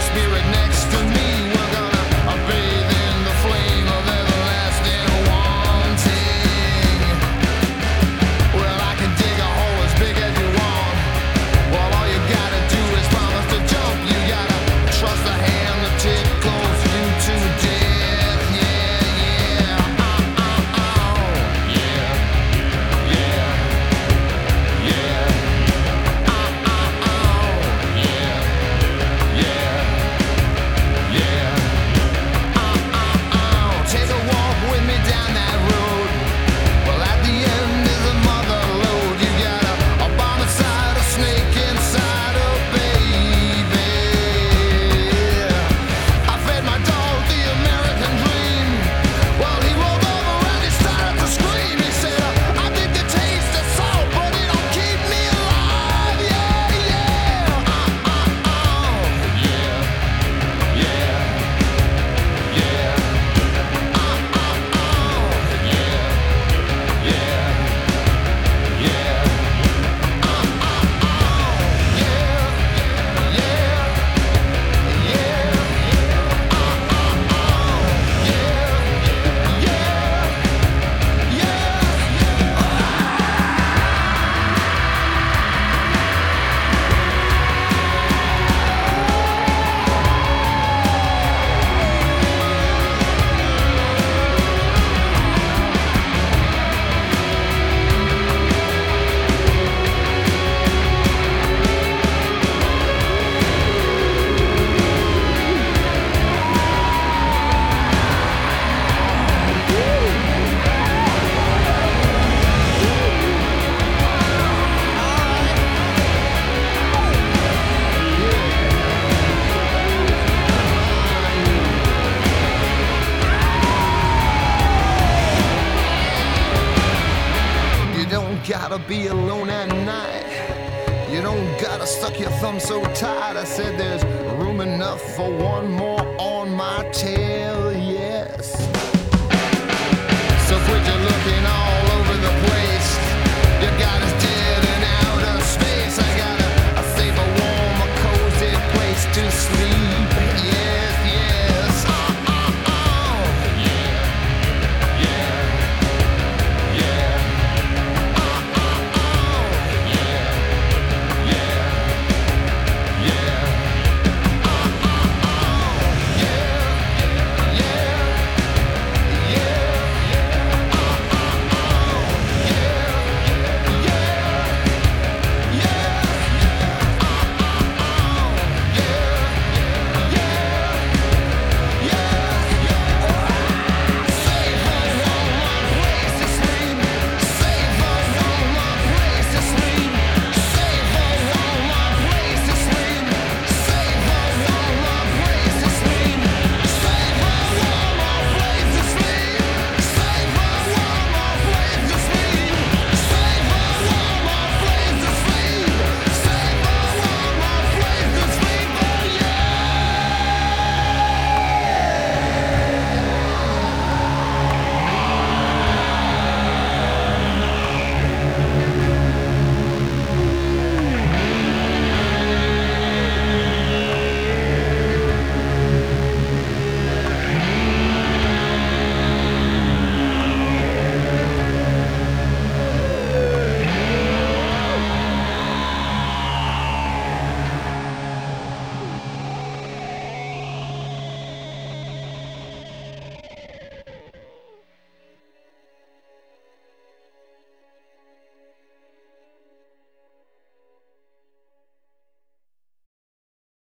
spirit next to me. We're gonna bathe in the flame of everlasting wanting. Well, I can dig a hole as big as you want. Well, all you gotta do is promise to jump. You gotta trust the hand that tickles you to death. Yeah, yeah. Yeah, yeah, yeah. Take a walk with me down that road. Well, at the end is a mother lode. You got a bomb inside, a snake inside, a baby. I fed my dog the American dream. Well, he rolled over and he started to scream. He said, I think the taste of salt, but it don't keep me alive. Yeah, yeah. Yeah, yeah, yeah. You don't gotta be alone at night. You don't gotta suck your thumb so tight. I said there's room enough for one more on my tail, yes. So quit your looking all over the place. You got us dead in outer space. I got a safe, a warm, a cozy place to sleep.